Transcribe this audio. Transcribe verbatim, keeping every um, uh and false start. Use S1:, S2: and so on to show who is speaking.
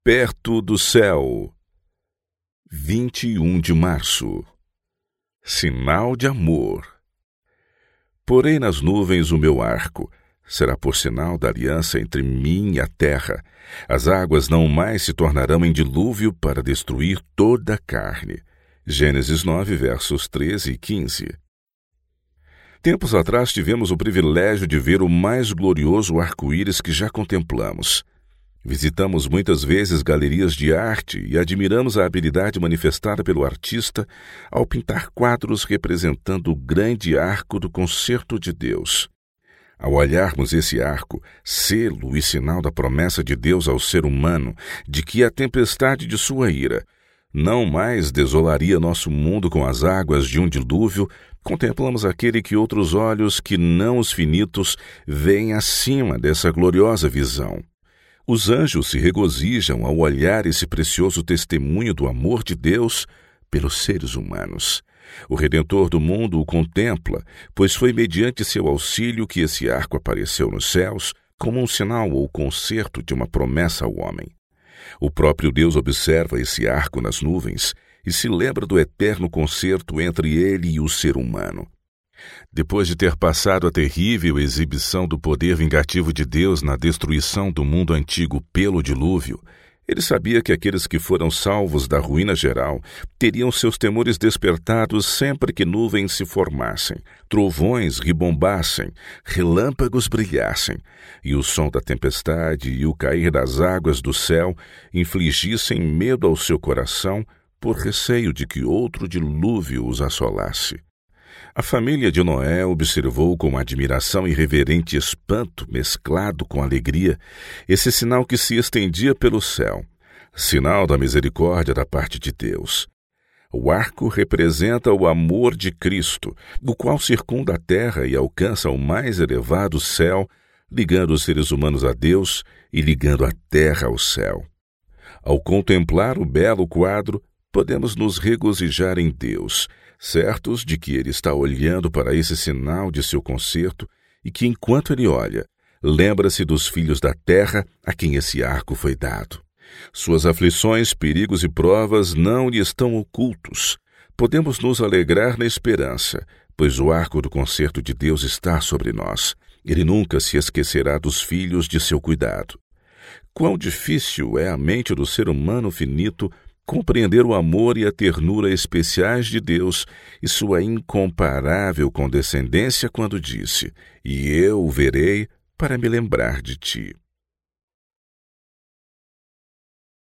S1: Perto do céu. vinte e um de março. Sinal de amor. Porei nas nuvens o meu arco. Será por sinal da aliança entre mim e a terra. As águas não mais se tornarão em dilúvio para destruir toda a carne. Gênesis nove, versos treze e quinze. Tempos atrás tivemos o privilégio de ver o mais glorioso arco-íris que já contemplamos. Visitamos muitas vezes galerias de arte e admiramos a habilidade manifestada pelo artista ao pintar quadros representando o grande arco do concerto de Deus. Ao olharmos esse arco, selo e sinal da promessa de Deus ao ser humano de que a tempestade de sua ira não mais desolaria nosso mundo com as águas de um dilúvio, contemplamos aquele que outros olhos que não os finitos veem acima dessa gloriosa visão. Os anjos se regozijam ao olhar esse precioso testemunho do amor de Deus pelos seres humanos. O Redentor do mundo o contempla, pois foi mediante seu auxílio que esse arco apareceu nos céus como um sinal ou concerto de uma promessa ao homem. O próprio Deus observa esse arco nas nuvens e se lembra do eterno concerto entre ele e o ser humano. Depois de ter passado a terrível exibição do poder vingativo de Deus na destruição do mundo antigo pelo dilúvio, ele sabia que aqueles que foram salvos da ruína geral teriam seus temores despertados sempre que nuvens se formassem, trovões ribombassem, relâmpagos brilhassem, e o som da tempestade e o cair das águas do céu infligissem medo ao seu coração por receio de que outro dilúvio os assolasse. A família de Noé observou com admiração e reverente espanto, mesclado com alegria, esse sinal que se estendia pelo céu, sinal da misericórdia da parte de Deus. O arco representa o amor de Cristo, o qual circunda a terra e alcança o mais elevado céu, ligando os seres humanos a Deus e ligando a terra ao céu. Ao contemplar o belo quadro, podemos nos regozijar em Deus, certos de que Ele está olhando para esse sinal de seu concerto e que, enquanto Ele olha, lembra-se dos filhos da terra a quem esse arco foi dado. Suas aflições, perigos e provas não lhe estão ocultos. Podemos nos alegrar na esperança, pois o arco do concerto de Deus está sobre nós. Ele nunca se esquecerá dos filhos de seu cuidado. Quão difícil é a mente do ser humano finito compreender o amor e a ternura especiais de Deus e sua incomparável condescendência quando disse: "E eu o verei para me lembrar de ti."